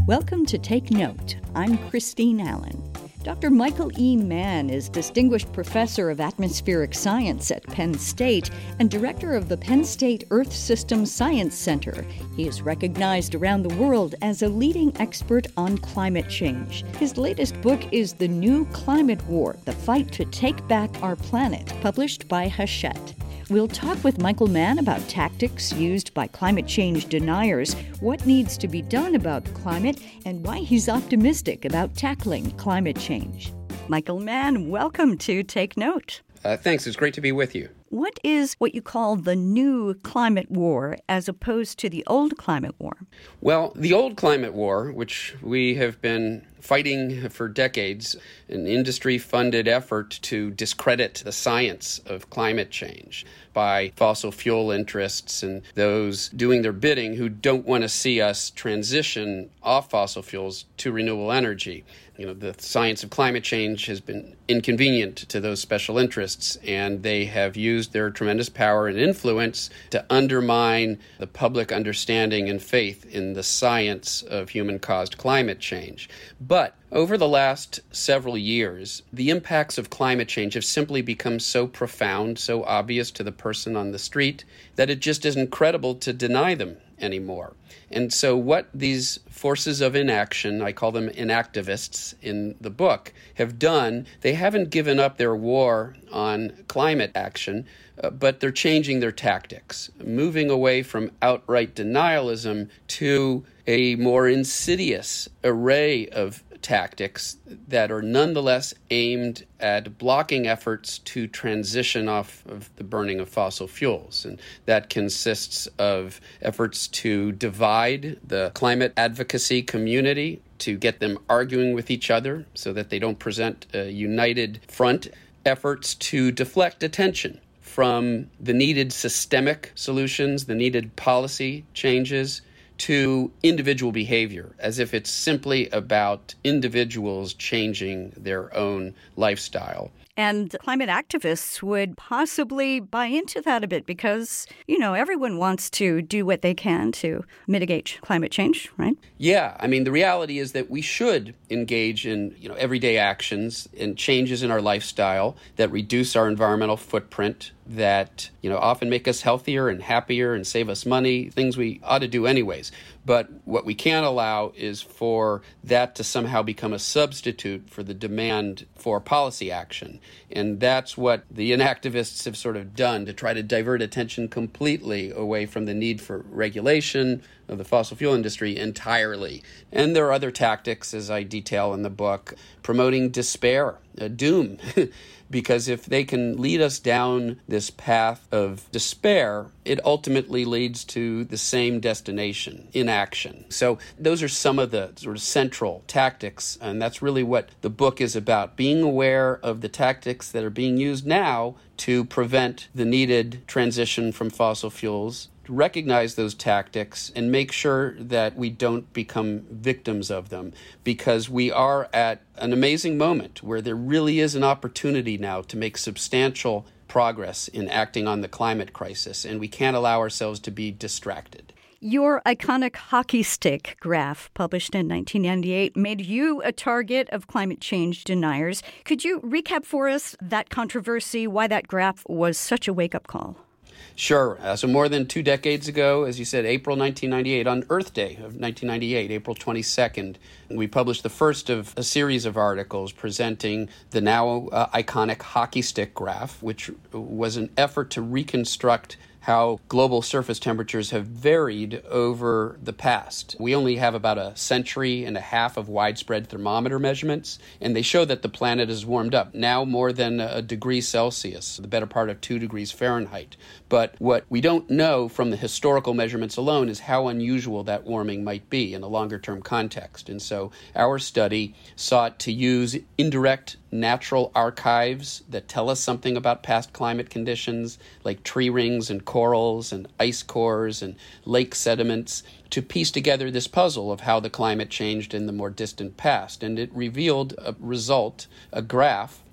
Welcome to Take Note. I'm Christine Allen. Dr. Michael E. Mann is Distinguished Professor of Atmospheric Science at Penn State and Director of the Penn State Earth System Science Center. He is recognized around the world as a leading expert on climate change. His latest book is The New Climate War, The Fight to Take Back Our Planet, published by Hachette. We'll talk with Michael Mann about tactics used by climate change deniers, what needs to be done about climate, and why he's optimistic about tackling climate change. Michael Mann, welcome to Take Note. Thanks. It's great to be with you. What is what you call the new climate war as opposed to the old climate war? Well, the old climate war, which we have been fighting for decades, an industry-funded effort to discredit the science of climate change by fossil fuel interests and those doing their bidding who don't want to see us transition off fossil fuels to renewable energy. The science of climate change has been inconvenient to those special interests, and they have used their tremendous power and influence to undermine the public understanding and faith in the science of human-caused climate change. But over the last several years, the impacts of climate change have simply become so profound, so obvious to the person on the street, that it just isn't credible to deny them anymore. And so what these forces of inaction, I call them inactivists in the book, have done, they haven't given up their war on climate action, but they're changing their tactics, moving away from outright denialism to a more insidious array of tactics that are nonetheless aimed at blocking efforts to transition off of the burning of fossil fuels. And that consists of efforts to divide the climate advocacy community, to get them arguing with each other so that they don't present a united front, efforts to deflect attention from the needed systemic solutions, the needed policy changes, to individual behavior, as if it's simply about individuals changing their own lifestyle. And climate activists would possibly buy into that a bit because, everyone wants to do what they can to mitigate climate change, right? Yeah. The reality is that we should engage in, everyday actions and changes in our lifestyle that reduce our environmental footprint, that, often make us healthier and happier and save us money, things we ought to do anyways. But what we can't allow is for that to somehow become a substitute for the demand for policy action. And that's what the inactivists have sort of done to try to divert attention completely away from the need for regulation of the fossil fuel industry entirely. And there are other tactics, as I detail in the book, promoting despair, doom. Because if they can lead us down this path of despair, it ultimately leads to the same destination, inaction. So those are some of the sort of central tactics, and that's really what the book is about, being aware of the tactics that are being used now to prevent the needed transition from fossil fuels, recognize those tactics and make sure that we don't become victims of them, because we are at an amazing moment where there really is an opportunity now to make substantial progress in acting on the climate crisis, and we can't allow ourselves to be distracted. Your iconic hockey stick graph, published in 1998, made you a target of climate change deniers. Could you recap for us that controversy, why that graph was such a wake-up call? Sure. So more than 2 decades ago, as you said, April 1998, on Earth Day of 1998, April 22nd, we published the first of a series of articles presenting the now iconic hockey stick graph, which was an effort to reconstruct how global surface temperatures have varied over the past. We only have about a century and a half of widespread thermometer measurements, and they show that the planet has warmed up, now more than a degree Celsius, the better part of 2 degrees Fahrenheit. But what we don't know from the historical measurements alone is how unusual that warming might be in a longer-term context. And so our study sought to use indirect natural archives that tell us something about past climate conditions, like tree rings and corals and ice cores and lake sediments, to piece together this puzzle of how the climate changed in the more distant past. And it revealed a result, a graph,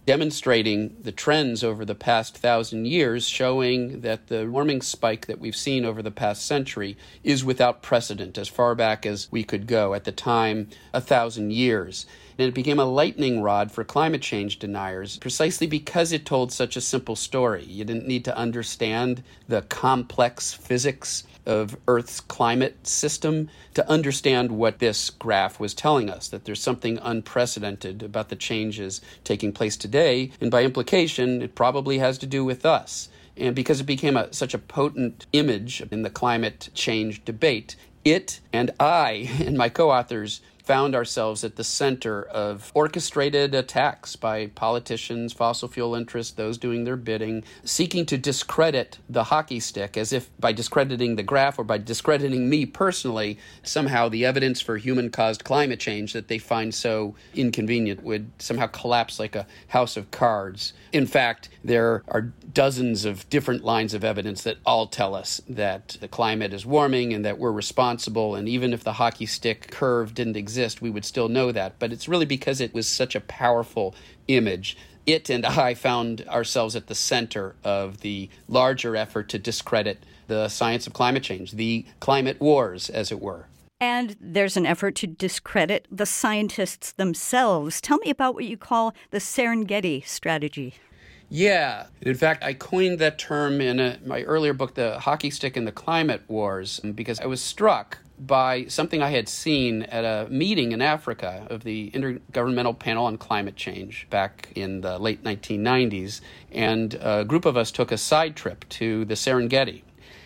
demonstrating the trends over the past 1,000 years, showing that the warming spike that we've seen over the past century is without precedent, as far back as we could go, at the time 1,000 years. And it became a lightning rod for climate change deniers precisely because it told such a simple story. You didn't need to understand the complex physics of Earth's climate system to understand what this graph was telling us, that there's something unprecedented about the changes taking place today, and by implication, it probably has to do with us. And because it became such a potent image in the climate change debate, it and I and my co-authors found ourselves at the center of orchestrated attacks by politicians, fossil fuel interests, those doing their bidding, seeking to discredit the hockey stick, as if by discrediting the graph or by discrediting me personally, somehow the evidence for human-caused climate change that they find so inconvenient would somehow collapse like a house of cards. In fact, there are dozens of different lines of evidence that all tell us that the climate is warming and that we're responsible, and even if the hockey stick curve didn't exist, we would still know that. But it's really because it was such a powerful image. It and I found ourselves at the center of the larger effort to discredit the science of climate change, the climate wars, as it were. And there's an effort to discredit the scientists themselves. Tell me about what you call the Serengeti strategy. Yeah. In fact, I coined that term in my earlier book, The Hockey Stick and the Climate Wars, because I was struck by something I had seen at a meeting in Africa of the Intergovernmental Panel on Climate Change back in the late 1990s. And a group of us took a side trip to the Serengeti.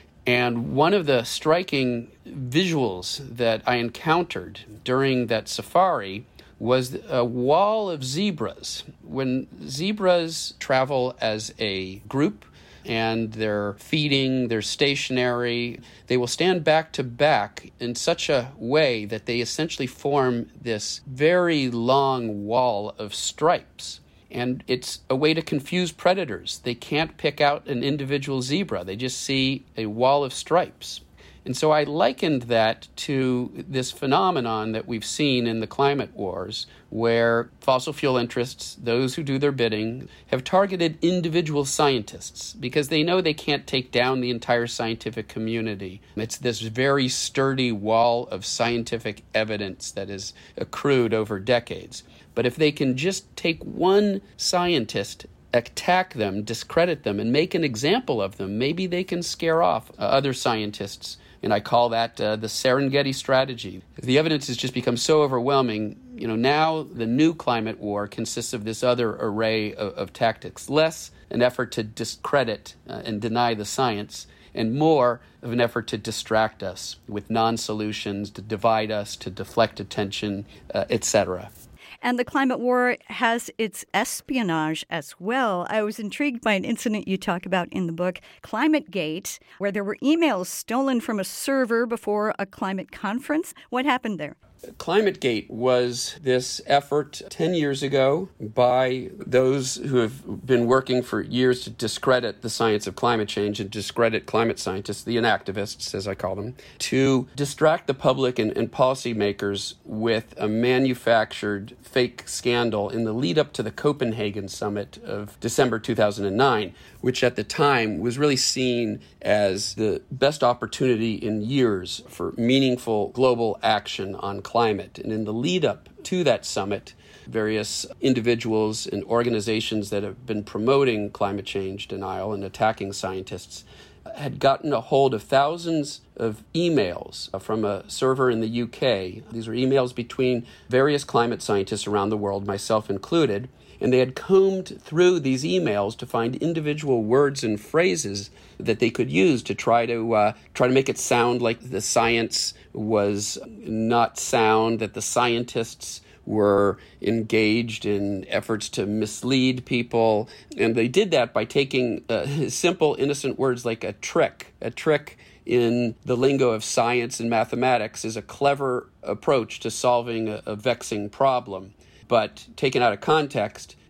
And one of the striking visuals that I encountered during that safari was a wall of zebras. When zebras travel as a group and they're feeding, they're stationary, they will stand back to back in such a way that they essentially form this very long wall of stripes. And it's a way to confuse predators. They can't pick out an individual zebra. They just see a wall of stripes. And so I likened that to this phenomenon that we've seen in the climate wars, where fossil fuel interests, those who do their bidding, have targeted individual scientists because they know they can't take down the entire scientific community. It's this very sturdy wall of scientific evidence that has accrued over decades. But if they can just take one scientist, attack them, discredit them, and make an example of them, maybe they can scare off other scientists. And I call that the Serengeti strategy. The evidence has just become so overwhelming. Now the new climate war consists of this other array of tactics. Less an effort to discredit and deny the science, and more of an effort to distract us with non-solutions, to divide us, to deflect attention, etc. And the climate war has its espionage as well. I was intrigued by an incident you talk about in the book, ClimateGate, where there were emails stolen from a server before a climate conference. What happened there? ClimateGate was this effort 10 years ago by those who have been working for years to discredit the science of climate change and discredit climate scientists, the inactivists, as I call them, to distract the public and policymakers with a manufactured fake scandal in the lead up to the Copenhagen summit of December 2009, which at the time was really seen as the best opportunity in years for meaningful global action on climate. And in the lead up to that summit, various individuals and organizations that have been promoting climate change denial and attacking scientists had gotten a hold of thousands of emails from a server in the UK. These were emails between various climate scientists around the world, myself included, and they had combed through these emails to find individual words and phrases that they could use to try to make it sound like the science was not sound, that the scientists were engaged in efforts to mislead people. And they did that by taking simple, innocent words like a trick. A trick in the lingo of science and mathematics is a clever approach to solving a vexing problem. But taken out of context,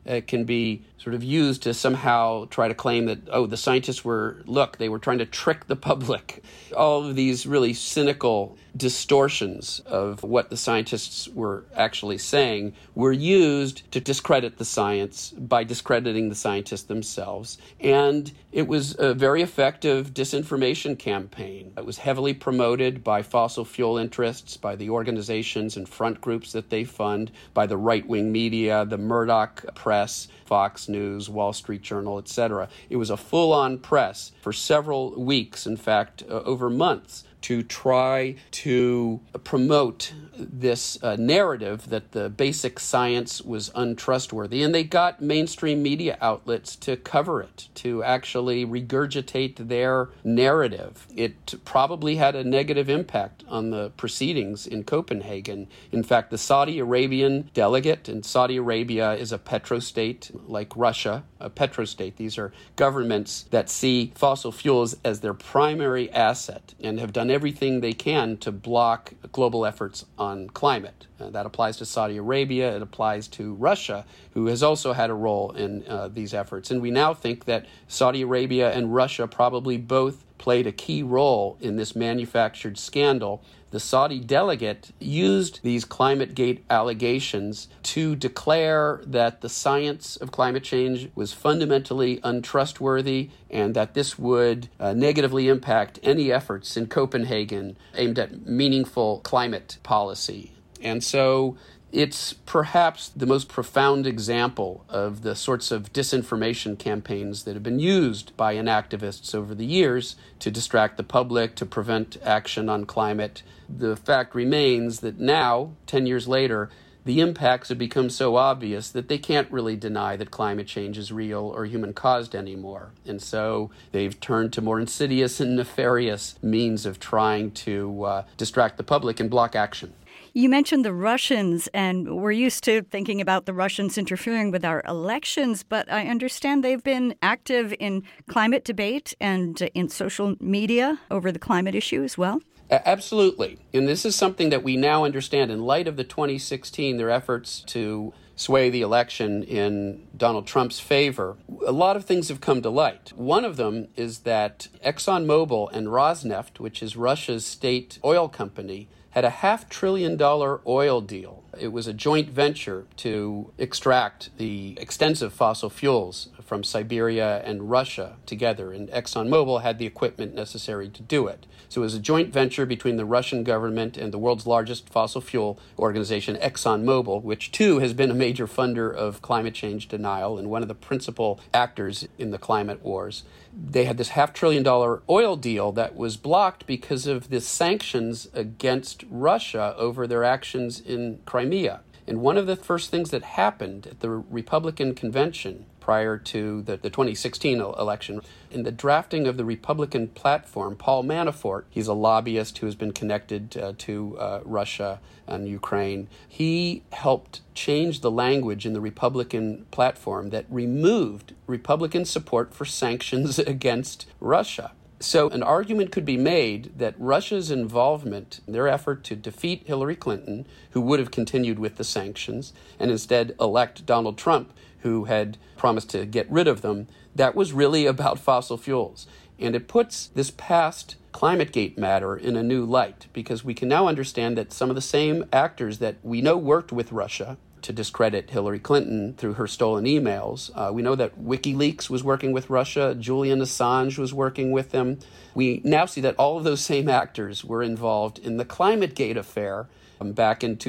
can be sort of used to somehow try to claim that, the scientists they were trying to trick the public. All of these really cynical distortions of what the scientists were actually saying were used to discredit the science by discrediting the scientists themselves. And it was a very effective disinformation campaign. It was heavily promoted by fossil fuel interests, by the organizations and front groups that they fund, by the right-wing media, the Murdoch press, Fox News, Wall Street Journal, etc. It was a full-on press for several weeks, in fact, over months, to try to promote this narrative that the basic science was untrustworthy. And they got mainstream media outlets to cover it, to actually regurgitate their narrative. It probably had a negative impact on the proceedings in Copenhagen. In fact, the Saudi Arabian delegate, and Saudi Arabia is a petrostate like Russia, a petrostate. These are governments that see fossil fuels as their primary asset and have done everything they can to block global efforts on climate. That applies to Saudi Arabia. It applies to Russia, who has also had a role in these efforts. And we now think that Saudi Arabia and Russia probably both played a key role in this manufactured scandal. The Saudi delegate used these ClimateGate allegations to declare that the science of climate change was fundamentally untrustworthy and that this would negatively impact any efforts in Copenhagen aimed at meaningful climate policy. And so it's perhaps the most profound example of the sorts of disinformation campaigns that have been used by inactivists over the years to distract the public, to prevent action on climate. The fact remains that now, 10 years later, the impacts have become so obvious that they can't really deny that climate change is real or human-caused anymore. And so they've turned to more insidious and nefarious means of trying to distract the public and block action. You mentioned the Russians, and we're used to thinking about the Russians interfering with our elections, but I understand they've been active in climate debate and in social media over the climate issue as well? Absolutely. And this is something that we now understand in light of the 2016, their efforts to sway the election in Donald Trump's favor. A lot of things have come to light. One of them is that ExxonMobil and Rosneft, which is Russia's state oil company, had a $500 billion oil deal. It was a joint venture to extract the extensive fossil fuels from Siberia and Russia together, and ExxonMobil had the equipment necessary to do it. So it was a joint venture between the Russian government and the world's largest fossil fuel organization, ExxonMobil, which too has been a major funder of climate change denial and one of the principal actors in the climate wars. They had this $500 billion oil deal that was blocked because of the sanctions against Russia over their actions in Crimea. And one of the first things that happened at the Republican convention prior to the 2016 election, in the drafting of the Republican platform, Paul Manafort, he's a lobbyist who has been connected to Russia and Ukraine, he helped change the language in the Republican platform that removed Republican support for sanctions against Russia. So an argument could be made that Russia's involvement in their effort to defeat Hillary Clinton, who would have continued with the sanctions, and instead elect Donald Trump, who had promised to get rid of them, that was really about fossil fuels. And it puts this past ClimateGate matter in a new light, because we can now understand that some of the same actors that we know worked with Russia to discredit Hillary Clinton through her stolen emails. We know that WikiLeaks was working with Russia. Julian Assange was working with them. We now see that all of those same actors were involved in the ClimateGate affair back in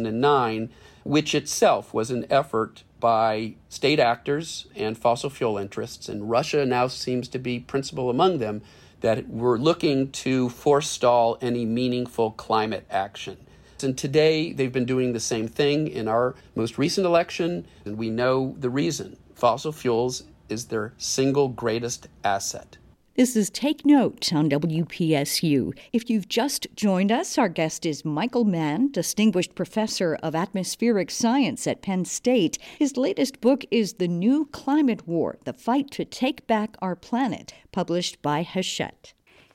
2009, which itself was an effort by state actors and fossil fuel interests, and Russia now seems to be principal among them, that were looking to forestall any meaningful climate action. And today, they've been doing the same thing in our most recent election, and we know the reason. Fossil fuels is their single greatest asset. This is Take Note on WPSU. If you've just joined us, our guest is Michael Mann, Distinguished Professor of Atmospheric Science at Penn State. His latest book is The New Climate War, The Fight to Take Back Our Planet, published by Hachette.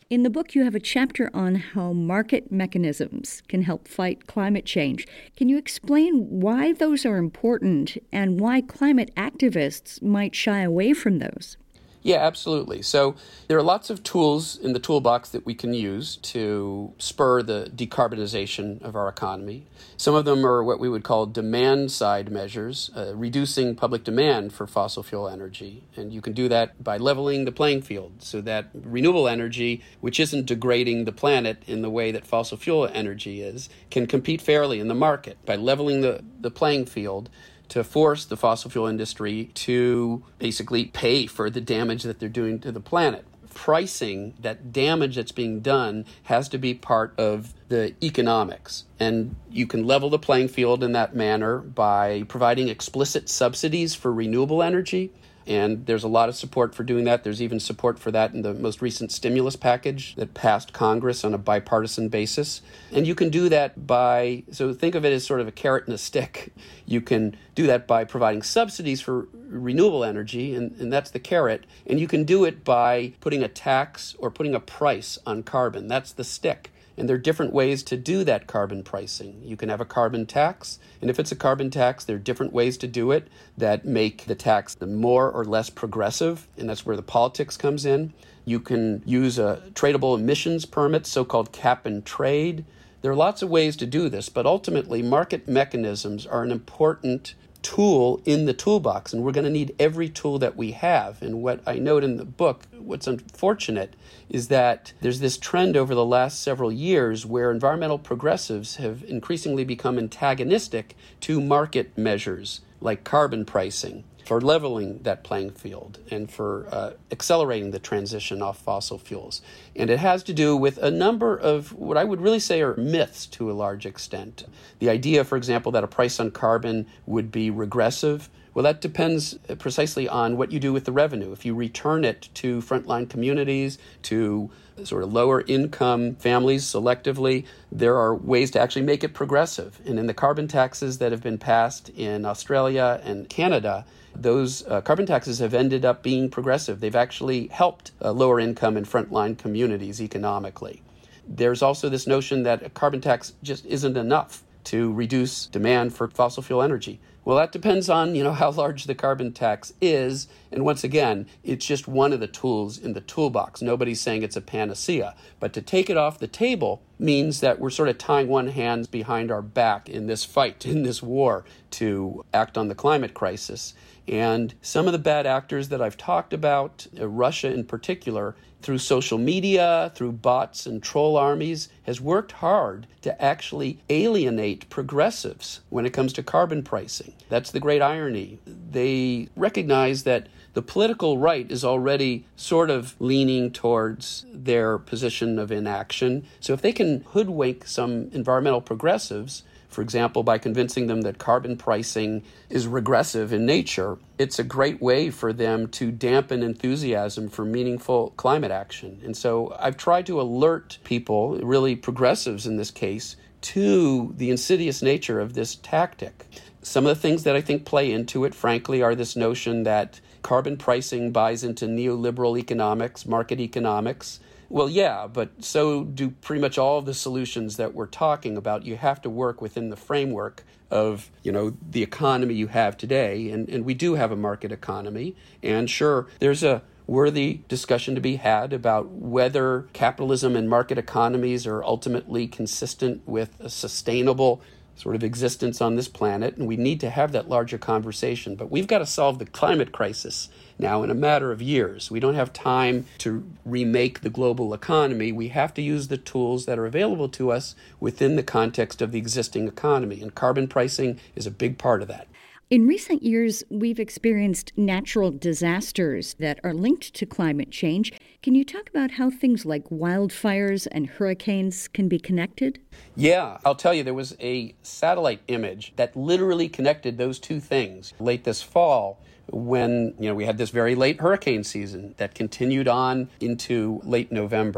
In the book, you have a chapter on how market mechanisms can help fight climate change. Can you explain why those are important and why climate activists might shy away from those? Yeah, absolutely. So there are lots of tools in the toolbox that we can use to spur the decarbonization of our economy. Some of them are what we would call demand-side measures, reducing public demand for fossil fuel energy. And you can do that by leveling the playing field so that renewable energy, which isn't degrading the planet in the way that fossil fuel energy is, can compete fairly in the market by leveling the playing field to force the fossil fuel industry to basically pay for the damage that they're doing to the planet. Pricing that damage that's being done has to be part of the economics. And you can level the playing field in that manner by providing explicit subsidies for renewable energy. And there's a lot of support for doing that. There's even support for that in the most recent stimulus package that passed Congress on a bipartisan basis. And you can do that so think of it as sort of a carrot and a stick. You can do that by providing subsidies for renewable energy, and that's the carrot. And you can do it by putting a tax or putting a price on carbon. That's the stick. And there are different ways to do that carbon pricing. You can have a carbon tax, and if it's a carbon tax, there are different ways to do it that make the tax more or less progressive, and that's where the politics comes in. You can use a tradable emissions permit, so-called cap and trade. There are lots of ways to do this, but ultimately market mechanisms are an important tool in the toolbox, and we're going to need every tool that we have. And what I note in the book, what's unfortunate is that there's this trend over the last several years where environmental progressives have increasingly become antagonistic to market measures like carbon pricing for leveling that playing field and for accelerating the transition off fossil fuels. And it has to do with a number of what I would really say are myths to a large extent. The idea, for example, that a price on carbon would be regressive. Well, that depends precisely on what you do with the revenue. If you return it to frontline communities, to sort of lower income families selectively, there are ways to actually make it progressive. And in the carbon taxes that have been passed in Australia and Canada, those carbon taxes have ended up being progressive. They've actually helped lower income and frontline communities economically. There's also this notion that a carbon tax just isn't enough to reduce demand for fossil fuel energy. Well, that depends on, how large the carbon tax is. And once again, it's just one of the tools in the toolbox. Nobody's saying it's a panacea. But to take it off the table means that we're sort of tying one hand behind our back in this fight, in this war to act on the climate crisis. And some of the bad actors that I've talked about, Russia in particular, through social media, through bots and troll armies, has worked hard to actually alienate progressives when it comes to carbon pricing. That's the great irony. They recognize that the political right is already sort of leaning towards their position of inaction. So if they can hoodwink some environmental progressives, for example, by convincing them that carbon pricing is regressive in nature, it's a great way for them to dampen enthusiasm for meaningful climate action. And so I've tried to alert people, really progressives in this case, to the insidious nature of this tactic. Some of the things that I think play into it, frankly, are this notion that carbon pricing buys into neoliberal economics, market economics. Well, yeah, but so do pretty much all of the solutions that we're talking about. You have to work within the framework of, the economy you have today. And we do have a market economy. And sure, there's a worthy discussion to be had about whether capitalism and market economies are ultimately consistent with a sustainable sort of existence on this planet, and we need to have that larger conversation. But we've got to solve the climate crisis now in a matter of years. We don't have time to remake the global economy. We have to use the tools that are available to us within the context of the existing economy, and carbon pricing is a big part of that. In recent years, we've experienced natural disasters that are linked to climate change. Can you talk about how things like wildfires and hurricanes can be connected? Yeah, I'll tell you, there was a satellite image that literally connected those two things late this fall when, we had this very late hurricane season that continued on into late November.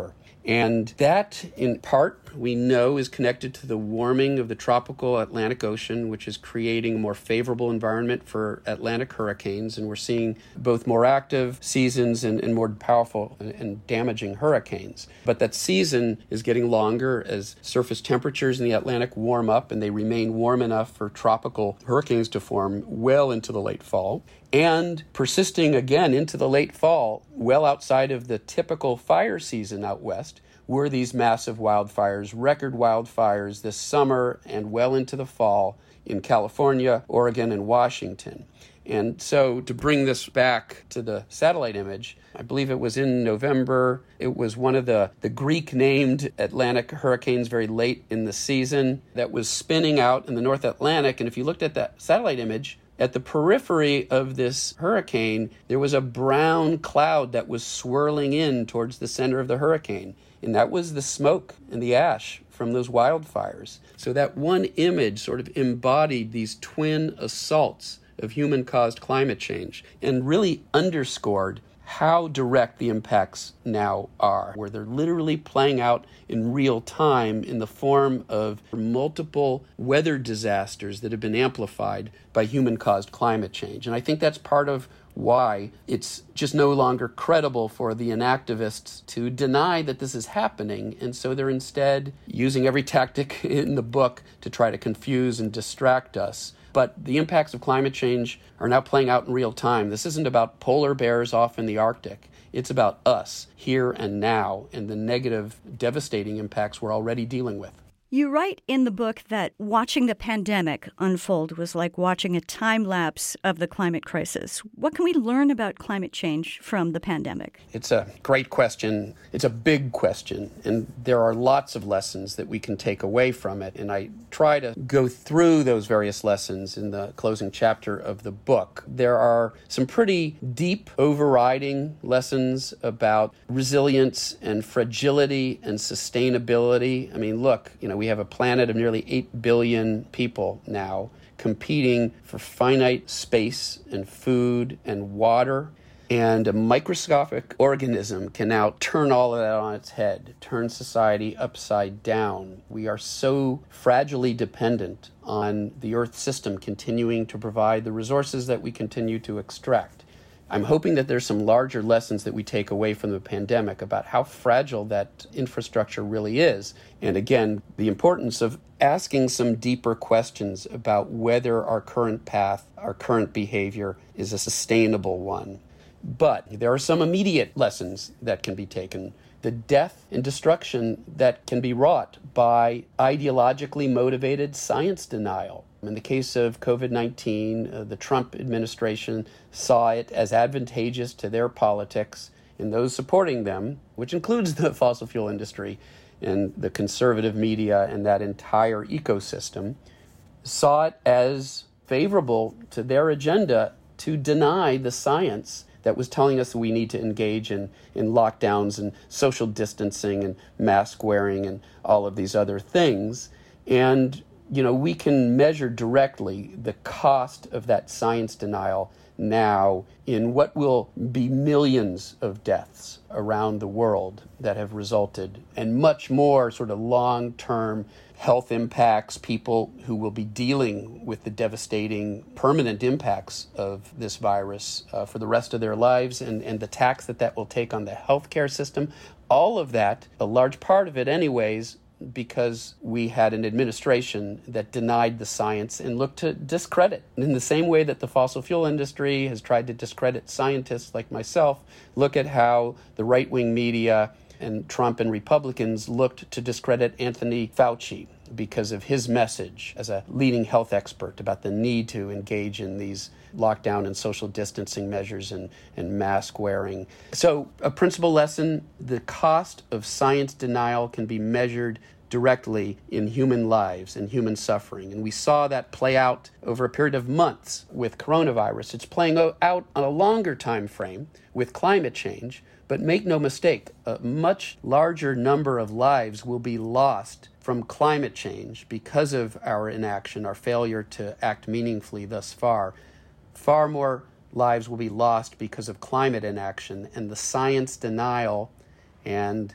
And that, in part, we know is connected to the warming of the tropical Atlantic Ocean, which is creating a more favorable environment for Atlantic hurricanes. And we're seeing both more active seasons and more powerful and damaging hurricanes. But that season is getting longer as surface temperatures in the Atlantic warm up, and they remain warm enough for tropical hurricanes to form well into the late fall. And persisting again into the late fall, well outside of the typical fire season out west, were these massive wildfires, record wildfires this summer and well into the fall in California, Oregon, and Washington. And so to bring this back to the satellite image, I believe it was in November. It was one of the Greek-named Atlantic hurricanes very late in the season that was spinning out in the North Atlantic. And if you looked at that satellite image, at the periphery of this hurricane, there was a brown cloud that was swirling in towards the center of the hurricane. And that was the smoke and the ash from those wildfires. So that one image sort of embodied these twin assaults of human-caused climate change and really underscored how direct the impacts now are, where they're literally playing out in real time in the form of multiple weather disasters that have been amplified by human-caused climate change. And I think that's part of why it's just no longer credible for the inactivists to deny that this is happening. And so they're instead using every tactic in the book to try to confuse and distract us. But the impacts of climate change are now playing out in real time. This isn't about polar bears off in the Arctic. It's about us here and now and the negative, devastating impacts we're already dealing with. You write in the book that watching the pandemic unfold was like watching a time lapse of the climate crisis. What can we learn about climate change from the pandemic? It's a great question. It's a big question, and there are lots of lessons that we can take away from it. And I try to go through those various lessons in the closing chapter of the book. There are some pretty deep, overriding lessons about resilience and fragility and sustainability. I mean, look, we have a planet of nearly 8 billion people now competing for finite space and food and water. And a microscopic organism can now turn all of that on its head, turn society upside down. We are so fragilely dependent on the Earth system continuing to provide the resources that we continue to extract. I'm hoping that there's some larger lessons that we take away from the pandemic about how fragile that infrastructure really is. And again, the importance of asking some deeper questions about whether our current path, our current behavior is a sustainable one. But there are some immediate lessons that can be taken. The death and destruction that can be wrought by ideologically motivated science denial. In the case of COVID-19, the Trump administration saw it as advantageous to their politics, and those supporting them, which includes the fossil fuel industry and the conservative media and that entire ecosystem, saw it as favorable to their agenda to deny the science that was telling us we need to engage in lockdowns and social distancing and mask wearing and all of these other things. And we can measure directly the cost of that science denial now in what will be millions of deaths around the world that have resulted, and much more sort of long-term health impacts, people who will be dealing with the devastating permanent impacts of this virus for the rest of their lives, and the tax that will take on the healthcare system. All of that, a large part of it anyways, because we had an administration that denied the science and looked to discredit. In the same way that the fossil fuel industry has tried to discredit scientists like myself, look at how the right-wing media and Trump and Republicans looked to discredit Anthony Fauci because of his message as a leading health expert about the need to engage in these lockdown and social distancing measures and mask wearing. So a principal lesson, the cost of science denial can be measured directly in human lives and human suffering. And we saw that play out over a period of months with coronavirus. It's playing out on a longer time frame with climate change. But make no mistake, a much larger number of lives will be lost from climate change because of our inaction, our failure to act meaningfully thus far. Far more lives will be lost because of climate inaction, and the science denial and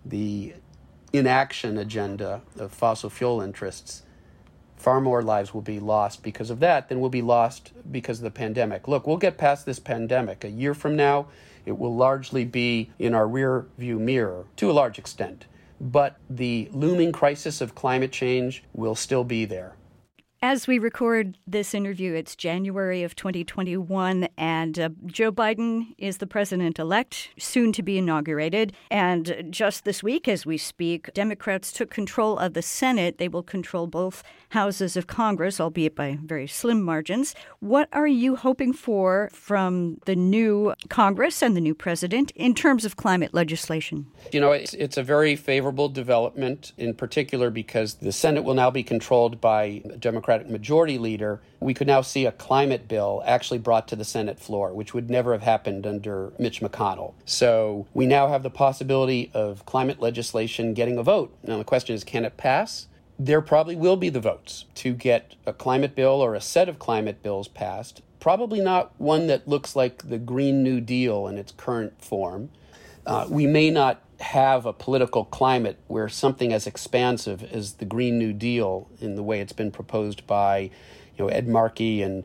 the inaction agenda of fossil fuel interests, far more lives will be lost because of that than will be lost because of the pandemic. Look, we'll get past this pandemic. A year from now, it will largely be in our rear view mirror to a large extent. But the looming crisis of climate change will still be there. As we record this interview, it's January of 2021, and Joe Biden is the president-elect, soon to be inaugurated. And just this week, as we speak, Democrats took control of the Senate. They will control both houses of Congress, albeit by very slim margins. What are you hoping for from the new Congress and the new president in terms of climate legislation? You know, it's a very favorable development, in particular because the Senate will now be controlled by a Democratic majority leader. We could now see a climate bill actually brought to the Senate floor, which would never have happened under Mitch McConnell. So we now have the possibility of climate legislation getting a vote. Now the question is, can it pass? There probably will be the votes to get a climate bill or a set of climate bills passed. Probably not one that looks like the Green New Deal in its current form. We may not have a political climate where something as expansive as the Green New Deal, in the way it's been proposed by Ed Markey and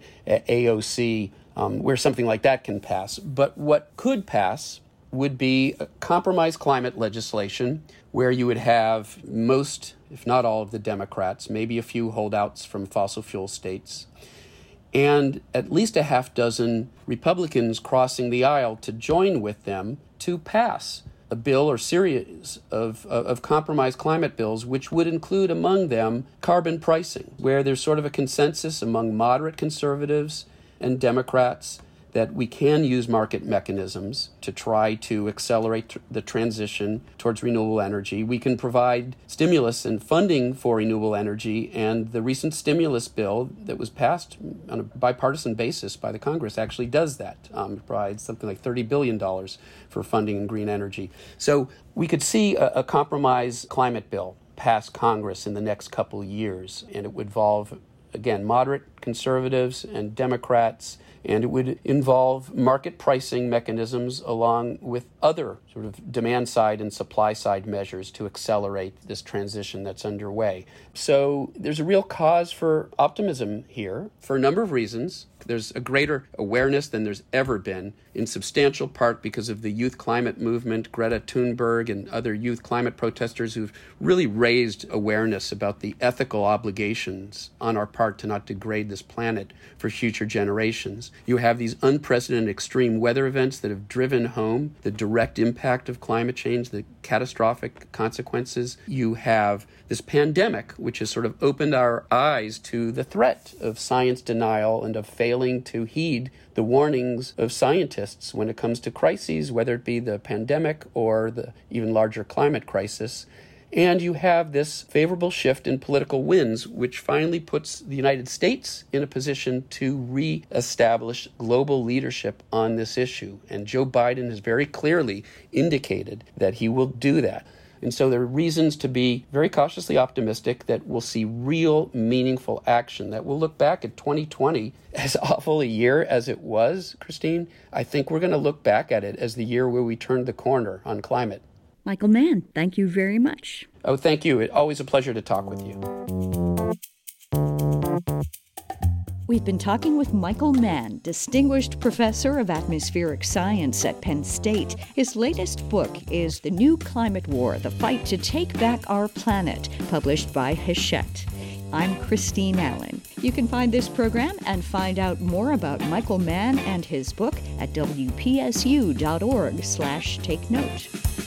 AOC, where something like that can pass. But what could pass would be a compromise climate legislation where you would have most, if not all, of the Democrats, maybe a few holdouts from fossil fuel states, and at least a half dozen Republicans crossing the aisle to join with them to pass a bill or series of compromise climate bills, which would include among them carbon pricing, where there's sort of a consensus among moderate conservatives and Democrats that we can use market mechanisms to try to accelerate the transition towards renewable energy. We can provide stimulus and funding for renewable energy, and the recent stimulus bill that was passed on a bipartisan basis by the Congress actually does that. It provides something like $30 billion for funding in green energy. So we could see a compromise climate bill pass Congress in the next couple of years, and it would involve, again, moderate conservatives and Democrats, and it would involve market pricing mechanisms along with other sort of demand side and supply side measures to accelerate this transition that's underway. So there's a real cause for optimism here for a number of reasons. There's a greater awareness than there's ever been, in substantial part because of the youth climate movement, Greta Thunberg and other youth climate protesters who've really raised awareness about the ethical obligations on our part to not degrade this planet for future generations. You have these unprecedented extreme weather events that have driven home the direct impact of climate change, the catastrophic consequences. You have this pandemic, which has sort of opened our eyes to the threat of science denial and of failing to heed the warnings of scientists when it comes to crises, whether it be the pandemic or the even larger climate crisis. And you have this favorable shift in political winds, which finally puts the United States in a position to reestablish global leadership on this issue. And Joe Biden has very clearly indicated that he will do that. And so there are reasons to be very cautiously optimistic that we'll see real, meaningful action, that we'll look back at 2020 as awful a year as it was, Christine. I think we're going to look back at it as the year where we turned the corner on climate. Michael Mann, thank you very much. Oh, thank you. It's always a pleasure to talk with you. We've been talking with Michael Mann, Distinguished Professor of Atmospheric Science at Penn State. His latest book is The New Climate War, The Fight to Take Back Our Planet, published by Hachette. I'm Christine Allen. You can find this program and find out more about Michael Mann and his book at wpsu.org/takenote.